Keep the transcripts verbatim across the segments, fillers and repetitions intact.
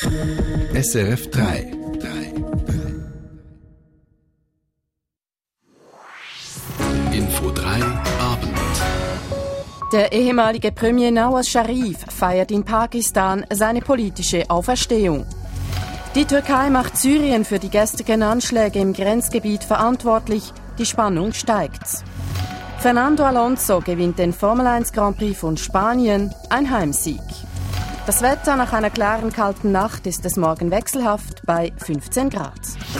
S R F drei. Info drei Abend. Der ehemalige Premier Nawaz Sharif feiert in Pakistan seine politische Auferstehung. Die Türkei macht Syrien für die gestrigen Anschläge im Grenzgebiet verantwortlich. Die Spannung steigt. Fernando Alonso gewinnt den Formel eins Grand Prix von Spanien, ein Heimsieg. Das Wetter nach einer klaren, kalten Nacht ist es morgen wechselhaft bei fünfzehn Grad.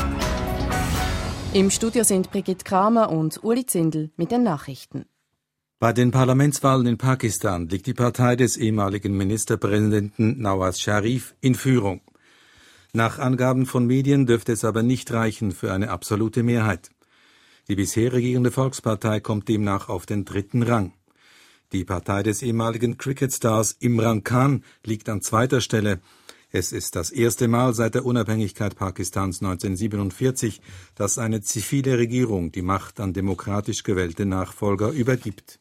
Im Studio sind Brigitte Kramer und Uli Zindel mit den Nachrichten. Bei den Parlamentswahlen in Pakistan liegt die Partei des ehemaligen Ministerpräsidenten Nawaz Sharif in Führung. Nach Angaben von Medien dürfte es aber nicht reichen für eine absolute Mehrheit. Die bisher regierende Volkspartei kommt demnach auf den dritten Rang. Die Partei des ehemaligen Cricketstars Imran Khan liegt an zweiter Stelle. Es ist das erste Mal seit der Unabhängigkeit Pakistans neunzehnhundertsiebenundvierzig, dass eine zivile Regierung die Macht an demokratisch gewählte Nachfolger übergibt.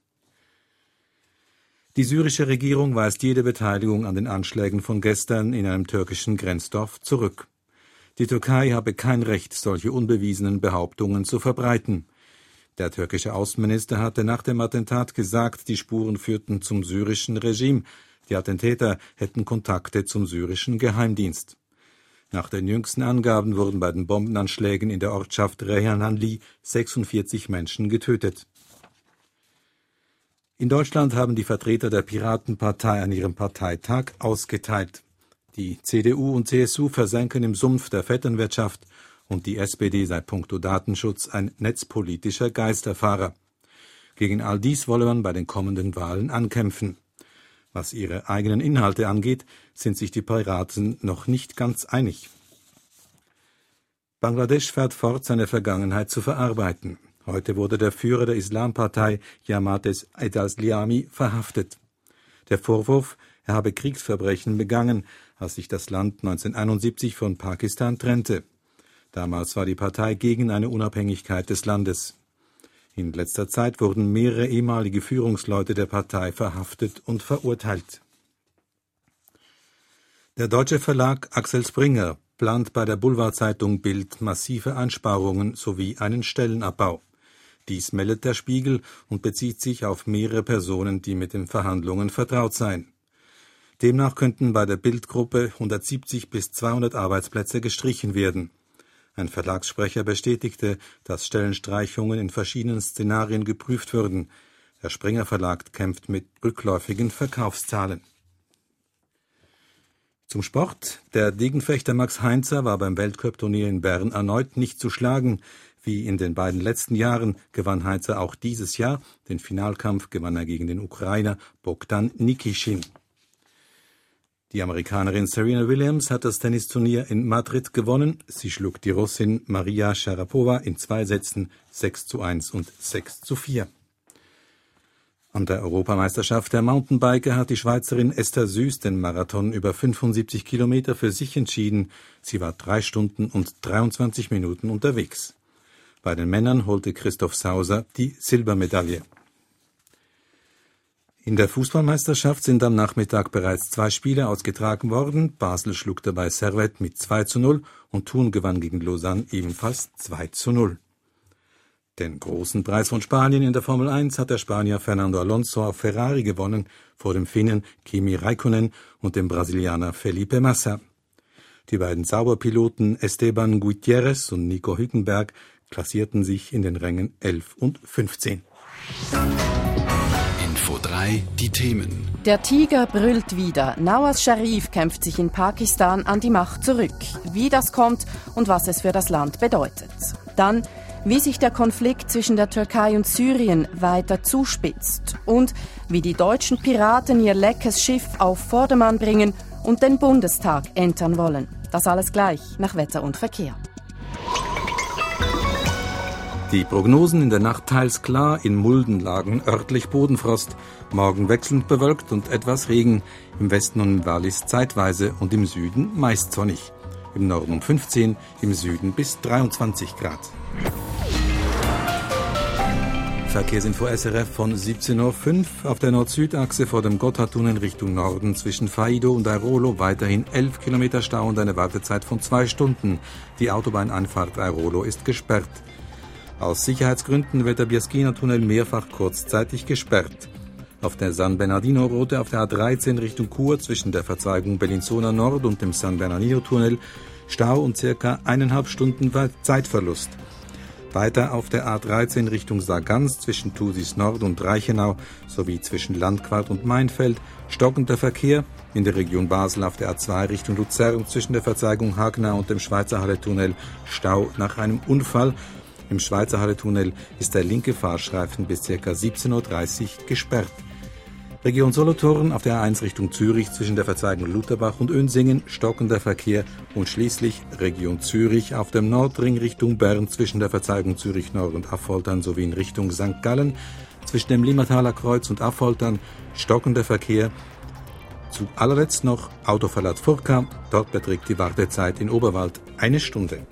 Die syrische Regierung weist jede Beteiligung an den Anschlägen von gestern in einem türkischen Grenzdorf zurück. Die Türkei habe kein Recht, solche unbewiesenen Behauptungen zu verbreiten. Der türkische Außenminister hatte nach dem Attentat gesagt, die Spuren führten zum syrischen Regime. Die Attentäter hätten Kontakte zum syrischen Geheimdienst. Nach den jüngsten Angaben wurden bei den Bombenanschlägen in der Ortschaft Reyhanli sechsundvierzig Menschen getötet. In Deutschland haben die Vertreter der Piratenpartei an ihrem Parteitag ausgeteilt. Die C D U und C S U versenken im Sumpf der Vetternwirtschaft und die S P D sei puncto Datenschutz ein netzpolitischer Geisterfahrer. Gegen all dies wolle man bei den kommenden Wahlen ankämpfen. Was ihre eigenen Inhalte angeht, sind sich die Piraten noch nicht ganz einig. Bangladesch fährt fort, seine Vergangenheit zu verarbeiten. Heute wurde der Führer der Islampartei Jamaat al-Islami verhaftet. Der Vorwurf, er habe Kriegsverbrechen begangen, als sich das Land neunzehnhunderteinundsiebzig von Pakistan trennte. Damals war die Partei gegen eine Unabhängigkeit des Landes. In letzter Zeit wurden mehrere ehemalige Führungsleute der Partei verhaftet und verurteilt. Der deutsche Verlag Axel Springer plant bei der Boulevardzeitung Bild massive Einsparungen sowie einen Stellenabbau. Dies meldet der Spiegel und bezieht sich auf mehrere Personen, die mit den Verhandlungen vertraut seien. Demnach könnten bei der Bild-Gruppe hundertsiebzig bis zweihundert Arbeitsplätze gestrichen werden. Ein Verlagssprecher bestätigte, dass Stellenstreichungen in verschiedenen Szenarien geprüft würden. Der Springer Verlag kämpft mit rückläufigen Verkaufszahlen. Zum Sport. Der Degenfechter Max Heinzer war beim Weltcup-Turnier in Bern erneut nicht zu schlagen. Wie in den beiden letzten Jahren gewann Heinzer auch dieses Jahr. Den Finalkampf gewann er gegen den Ukrainer Bogdan Nikishin. Die Amerikanerin Serena Williams hat das Tennisturnier in Madrid gewonnen. Sie schlug die Russin Maria Sharapova in zwei Sätzen sechs zu eins und sechs zu vier. An der Europameisterschaft der Mountainbiker hat die Schweizerin Esther Süß den Marathon über fünfundsiebzig Kilometer für sich entschieden. Sie war drei Stunden und dreiundzwanzig Minuten unterwegs. Bei den Männern holte Christoph Sauser die Silbermedaille. In der Fußballmeisterschaft sind am Nachmittag bereits zwei Spiele ausgetragen worden. Basel schlug dabei Servette mit zwei zu null und Thun gewann gegen Lausanne ebenfalls zwei zu null. Den großen Preis von Spanien in der Formel eins hat der Spanier Fernando Alonso auf Ferrari gewonnen, vor dem Finnen Kimi Räikkönen und dem Brasilianer Felipe Massa. Die beiden Sauberpiloten Esteban Gutiérrez und Nico Hülkenberg klassierten sich in den Rängen elf und fünfzehn. Info drei, die Themen. Der Tiger brüllt wieder. Nawaz Sharif kämpft sich in Pakistan an die Macht zurück. Wie das kommt und was es für das Land bedeutet. Dann, wie sich der Konflikt zwischen der Türkei und Syrien weiter zuspitzt. Und wie die deutschen Piraten ihr leckes Schiff auf Vordermann bringen und den Bundestag entern wollen. Das alles gleich nach Wetter und Verkehr. Die Prognosen in der Nacht teils klar, in Mulden lagen örtlich Bodenfrost, morgen wechselnd bewölkt und etwas Regen, im Westen und im Wallis zeitweise und im Süden meist sonnig. Im Norden um fünfzehn, im Süden bis dreiundzwanzig Grad. Verkehrsinfo S R F von siebzehn Uhr fünf. Auf der Nord-Süd-Achse vor dem Gotthardtunnel Richtung Norden zwischen Faido und Airolo weiterhin elf Kilometer Stau und eine Wartezeit von zwei Stunden. Die Autobahnanfahrt Airolo ist gesperrt. Aus Sicherheitsgründen wird der Biaschina-Tunnel mehrfach kurzzeitig gesperrt. Auf der San Bernardino-Route auf der A dreizehn Richtung Chur zwischen der Verzweigung Bellinzona Nord und dem San Bernardino-Tunnel Stau und circa eineinhalb Stunden Zeitverlust. Weiter auf der A dreizehn Richtung Sargans zwischen Thusis Nord und Reichenau sowie zwischen Landquart und Mainfeld stockender Verkehr. In der Region Basel auf der A zwei Richtung Luzern zwischen der Verzweigung Hagnau und dem Schweizer Halle-Tunnel Stau nach einem Unfall. Im Schweizer Halle-Tunnel ist der linke Fahrstreifen bis ca. siebzehn Uhr dreißig gesperrt. Region Solothurn auf der A eins Richtung Zürich zwischen der Verzweigung Lutherbach und Önsingen stockender Verkehr und schließlich Region Zürich auf dem Nordring Richtung Bern zwischen der Verzweigung Zürich Nord und Affoltern sowie in Richtung Sankt Gallen zwischen dem Limmertaler Kreuz und Affoltern stockender Verkehr. Zu allerletzt noch Autoverlad Furka, dort beträgt die Wartezeit in Oberwald eine Stunde.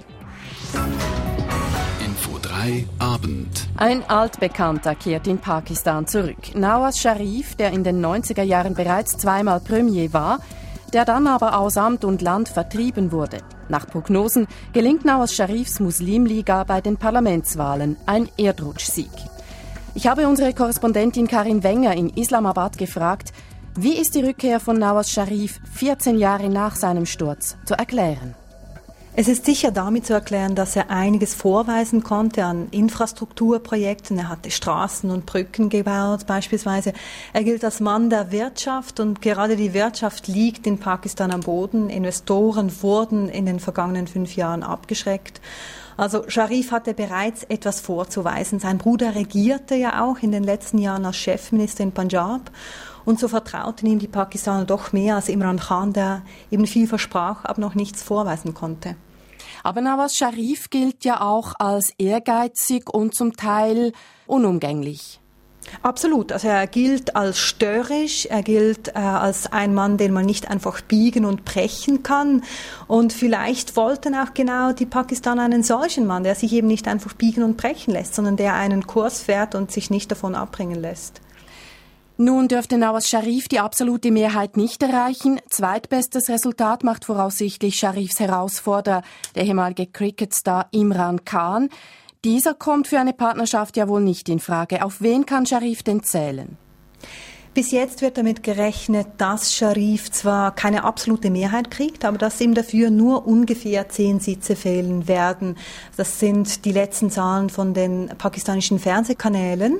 Abend. Ein Altbekannter kehrt in Pakistan zurück. Nawaz Sharif, der in den neunziger Jahren bereits zweimal Premier war, der dann aber aus Amt und Land vertrieben wurde. Nach Prognosen gelingt Nawaz Sharifs Muslimliga bei den Parlamentswahlen ein Erdrutschsieg. Ich habe unsere Korrespondentin Karin Wenger in Islamabad gefragt, wie ist die Rückkehr von Nawaz Sharif vierzehn Jahre nach seinem Sturz zu erklären? Es ist sicher damit zu erklären, dass er einiges vorweisen konnte an Infrastrukturprojekten. Er hatte Straßen und Brücken gebaut beispielsweise. Er gilt als Mann der Wirtschaft und gerade die Wirtschaft liegt in Pakistan am Boden. Investoren wurden in den vergangenen fünf Jahren abgeschreckt. Also Sharif hatte bereits etwas vorzuweisen. Sein Bruder regierte ja auch in den letzten Jahren als Chefminister in Punjab. Und so vertrauten ihm die Pakistaner doch mehr als Imran Khan, der eben viel versprach, aber noch nichts vorweisen konnte. Aber Nawaz Sharif gilt ja auch als ehrgeizig und zum Teil unumgänglich. Absolut. Also er gilt als störrisch, er gilt äh, als ein Mann, den man nicht einfach biegen und brechen kann. Und vielleicht wollten auch genau die Pakistaner einen solchen Mann, der sich eben nicht einfach biegen und brechen lässt, sondern der einen Kurs fährt und sich nicht davon abbringen lässt. Nun dürfte Nawaz Sharif die absolute Mehrheit nicht erreichen. Zweitbestes Resultat macht voraussichtlich Sharifs Herausforderer, der ehemalige Cricketstar Imran Khan. Dieser kommt für eine Partnerschaft ja wohl nicht in Frage. Auf wen kann Sharif denn zählen? Bis jetzt wird damit gerechnet, dass Sharif zwar keine absolute Mehrheit kriegt, aber dass ihm dafür nur ungefähr zehn Sitze fehlen werden. Das sind die letzten Zahlen von den pakistanischen Fernsehkanälen.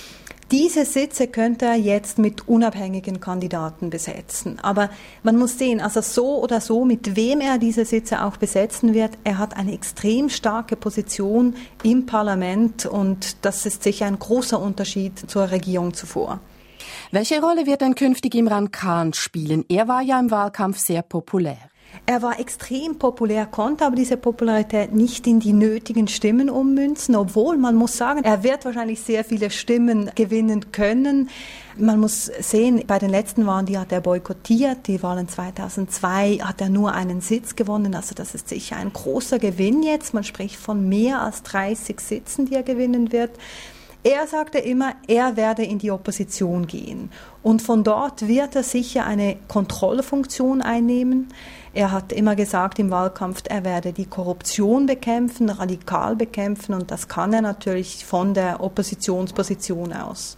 Diese Sitze könnte er jetzt mit unabhängigen Kandidaten besetzen. Aber man muss sehen, also so oder so, mit wem er diese Sitze auch besetzen wird, er hat eine extrem starke Position im Parlament und das ist sicher ein großer Unterschied zur Regierung zuvor. Welche Rolle wird denn künftig Imran Khan spielen? Er war ja im Wahlkampf sehr populär. Er war extrem populär, konnte aber diese Popularität nicht in die nötigen Stimmen ummünzen, obwohl man muss sagen, er wird wahrscheinlich sehr viele Stimmen gewinnen können. Man muss sehen, bei den letzten Wahlen, die hat er boykottiert, die Wahlen zweitausendzwei hat er nur einen Sitz gewonnen, also das ist sicher ein großer Gewinn jetzt. Man spricht von mehr als dreißig Sitzen, die er gewinnen wird. Er sagte immer, er werde in die Opposition gehen und von dort wird er sicher eine Kontrollfunktion einnehmen. Er hat immer gesagt im Wahlkampf, er werde die Korruption bekämpfen, radikal bekämpfen und das kann er natürlich von der Oppositionsposition aus.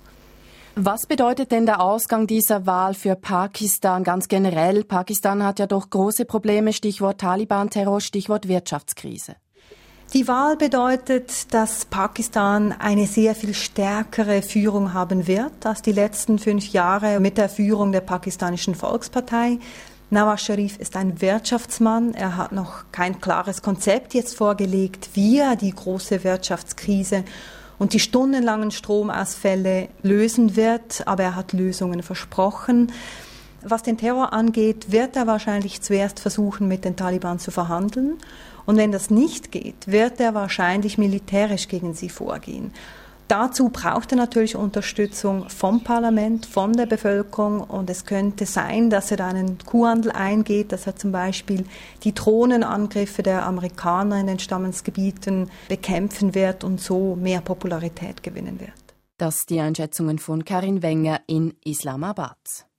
Was bedeutet denn der Ausgang dieser Wahl für Pakistan ganz generell? Pakistan hat ja doch große Probleme, Stichwort Taliban-Terror, Stichwort Wirtschaftskrise. Die Wahl bedeutet, dass Pakistan eine sehr viel stärkere Führung haben wird als die letzten fünf Jahre mit der Führung der pakistanischen Volkspartei. Nawaz Sharif ist ein Wirtschaftsmann. Er hat noch kein klares Konzept jetzt vorgelegt, wie er die große Wirtschaftskrise und die stundenlangen Stromausfälle lösen wird. Aber er hat Lösungen versprochen. Was den Terror angeht, wird er wahrscheinlich zuerst versuchen, mit den Taliban zu verhandeln. Und wenn das nicht geht, wird er wahrscheinlich militärisch gegen sie vorgehen. Dazu braucht er natürlich Unterstützung vom Parlament, von der Bevölkerung, und es könnte sein, dass er da einen Kuhhandel eingeht, dass er zum Beispiel die Drohnenangriffe der Amerikaner in den Stammesgebieten bekämpfen wird und so mehr Popularität gewinnen wird. Das die Einschätzungen von Karin Wenger in Islamabad.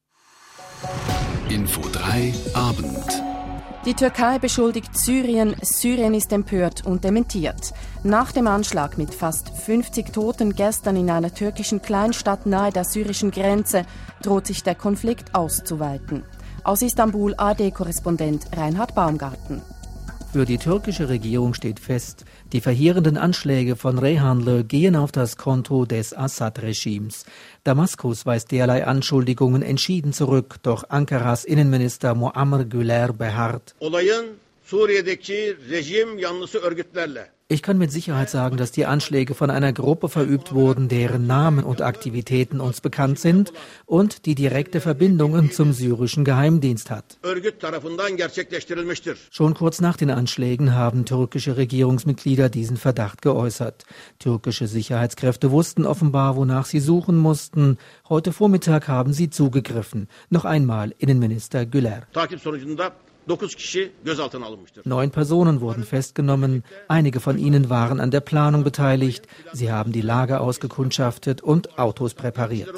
Info drei Abend. Die Türkei beschuldigt Syrien, Syrien ist empört und dementiert. Nach dem Anschlag mit fast fünfzig Toten gestern in einer türkischen Kleinstadt nahe der syrischen Grenze droht sich der Konflikt auszuweiten. Aus Istanbul A R D-Korrespondent Reinhard Baumgarten. Für die türkische Regierung steht fest, die verheerenden Anschläge von Reyhanlı gehen auf das Konto des Assad-Regimes. Damaskus weist derlei Anschuldigungen entschieden zurück, doch Ankaras Innenminister Muammer Güler beharrt. Ich kann mit Sicherheit sagen, dass die Anschläge von einer Gruppe verübt wurden, deren Namen und Aktivitäten uns bekannt sind und die direkte Verbindungen zum syrischen Geheimdienst hat. Schon kurz nach den Anschlägen haben türkische Regierungsmitglieder diesen Verdacht geäußert. Türkische Sicherheitskräfte wussten offenbar, wonach sie suchen mussten. Heute Vormittag haben sie zugegriffen. Noch einmal Innenminister Güler. Neun Personen wurden festgenommen. Einige von ihnen waren an der Planung beteiligt. Sie haben die Lage ausgekundschaftet und Autos präpariert.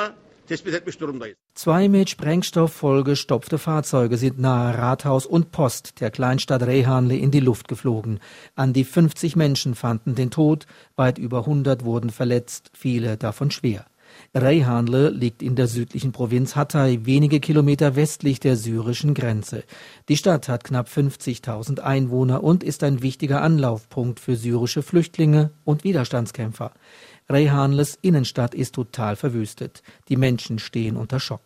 Zwei mit Sprengstoff vollgestopfte Fahrzeuge sind nahe Rathaus und Post der Kleinstadt Reyhanlı in die Luft geflogen. An die fünfzig Menschen fanden den Tod, weit über hundert wurden verletzt, viele davon schwer. Reyhanlı liegt in der südlichen Provinz Hatay, wenige Kilometer westlich der syrischen Grenze. Die Stadt hat knapp fünfzigtausend Einwohner und ist ein wichtiger Anlaufpunkt für syrische Flüchtlinge und Widerstandskämpfer. Reyhanlıs Innenstadt ist total verwüstet. Die Menschen stehen unter Schock.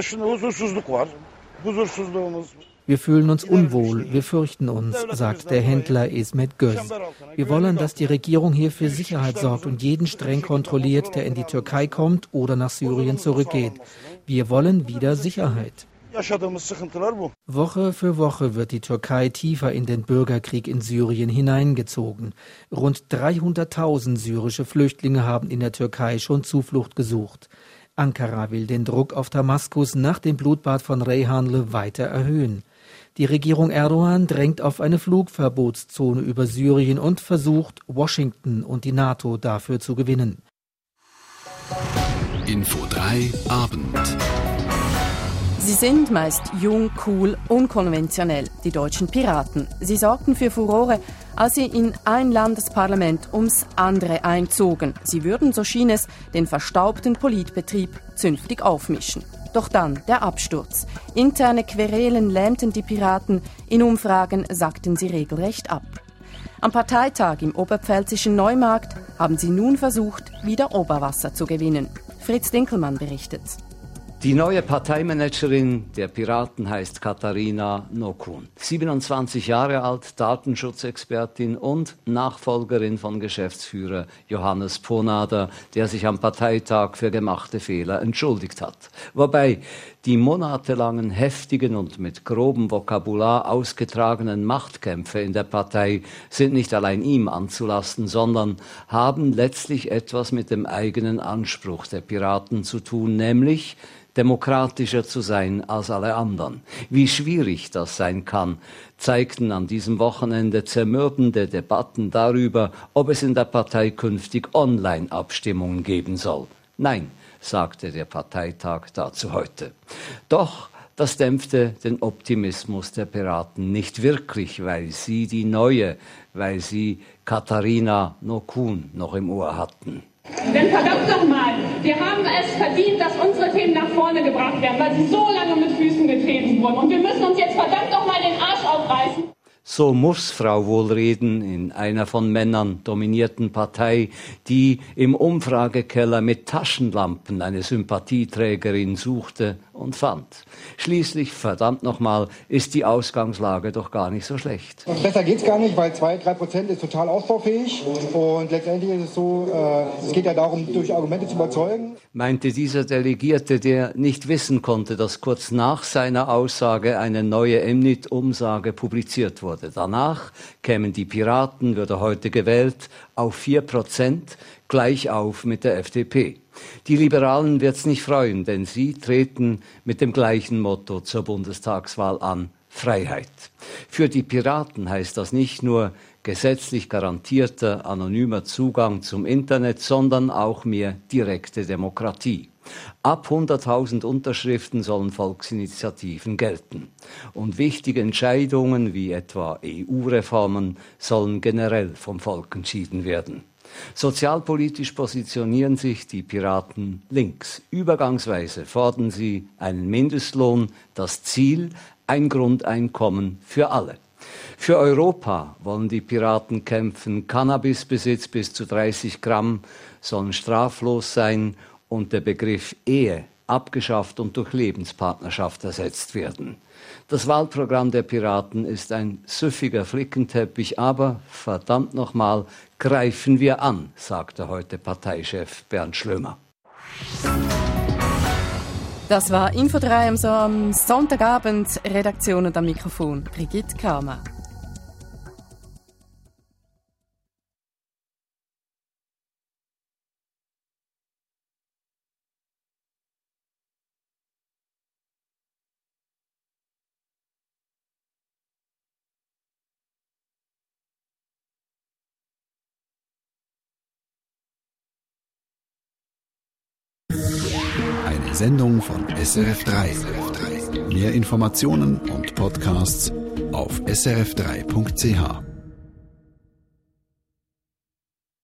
Wir fühlen uns unwohl, wir fürchten uns, sagt der Händler Ismet Göz. Wir wollen, dass die Regierung hier für Sicherheit sorgt und jeden streng kontrolliert, der in die Türkei kommt oder nach Syrien zurückgeht. Wir wollen wieder Sicherheit. Woche für Woche wird die Türkei tiefer in den Bürgerkrieg in Syrien hineingezogen. Rund dreihunderttausend syrische Flüchtlinge haben in der Türkei schon Zuflucht gesucht. Ankara will den Druck auf Damaskus nach dem Blutbad von Reyhanlı weiter erhöhen. Die Regierung Erdogan drängt auf eine Flugverbotszone über Syrien und versucht, Washington und die NATO dafür zu gewinnen. Info drei Abend. Sie sind meist jung, cool, unkonventionell, die deutschen Piraten. Sie sorgten für Furore, als sie in ein Landesparlament ums andere einzogen. Sie würden, so schien es, den verstaubten Politbetrieb zünftig aufmischen. Doch dann der Absturz. Interne Querelen lähmten die Piraten, in Umfragen sackten sie regelrecht ab. Am Parteitag im oberpfälzischen Neumarkt haben sie nun versucht, wieder Oberwasser zu gewinnen. Fritz Dinkelmann berichtet. Die neue Parteimanagerin der Piraten heißt Katharina Nokun. siebenundzwanzig Jahre alt, Datenschutzexpertin und Nachfolgerin von Geschäftsführer Johannes Ponader, der sich am Parteitag für gemachte Fehler entschuldigt hat. Wobei die monatelangen heftigen und mit grobem Vokabular ausgetragenen Machtkämpfe in der Partei sind nicht allein ihm anzulasten, sondern haben letztlich etwas mit dem eigenen Anspruch der Piraten zu tun, nämlich demokratischer zu sein als alle anderen. Wie schwierig das sein kann, zeigten an diesem Wochenende zermürbende Debatten darüber, ob es in der Partei künftig Online-Abstimmungen geben soll. Nein, sagte der Parteitag dazu heute. Doch das dämpfte den Optimismus der Piraten nicht wirklich, weil sie die neue, weil sie Katharina Nokun noch im Ohr hatten. Denn verdammt nochmal, wir haben es verdient, dass unsere Themen nach vorne gebracht werden, weil sie so lange mit Füßen getreten wurden. Und wir müssen uns jetzt verdammt nochmal den Arsch aufreißen. So muss Frau wohl reden in einer von Männern dominierten Partei, die im Umfragekeller mit Taschenlampen eine Sympathieträgerin suchte und fand. Schließlich, verdammt nochmal, ist die Ausgangslage doch gar nicht so schlecht. Und besser geht's gar nicht, weil zwei, drei Prozent ist total ausbaufähig. Und letztendlich ist es so, äh, es geht ja darum, durch Argumente zu überzeugen. Meinte dieser Delegierte, der nicht wissen konnte, dass kurz nach seiner Aussage eine neue Emnit-Umsage publiziert wurde. Danach kämen die Piraten, würde heute gewählt, auf vier Prozent gleich auf mit der F D P. Die Liberalen wird's nicht freuen, denn sie treten mit dem gleichen Motto zur Bundestagswahl an: Freiheit. Für die Piraten heißt das nicht nur gesetzlich garantierter anonymer Zugang zum Internet, sondern auch mehr direkte Demokratie. Ab hunderttausend Unterschriften sollen Volksinitiativen gelten. Und wichtige Entscheidungen wie etwa E U-Reformen sollen generell vom Volk entschieden werden. Sozialpolitisch positionieren sich die Piraten links. Übergangsweise fordern sie einen Mindestlohn, das Ziel ein Grundeinkommen für alle. Für Europa wollen die Piraten kämpfen. Cannabisbesitz bis zu dreißig Gramm sollen straflos sein und der Begriff Ehe abgeschafft und durch Lebenspartnerschaft ersetzt werden. Das Wahlprogramm der Piraten ist ein süffiger Flickenteppich, aber verdammt nochmal, greifen wir an, sagte heute Parteichef Bernd Schlömer. Das war Info drei am, so am Sonntagabend. Redaktion und am Mikrofon Brigitte Kramer. Eine Sendung von S R F drei. Mehr Informationen und Podcasts auf s r f drei punkt c h.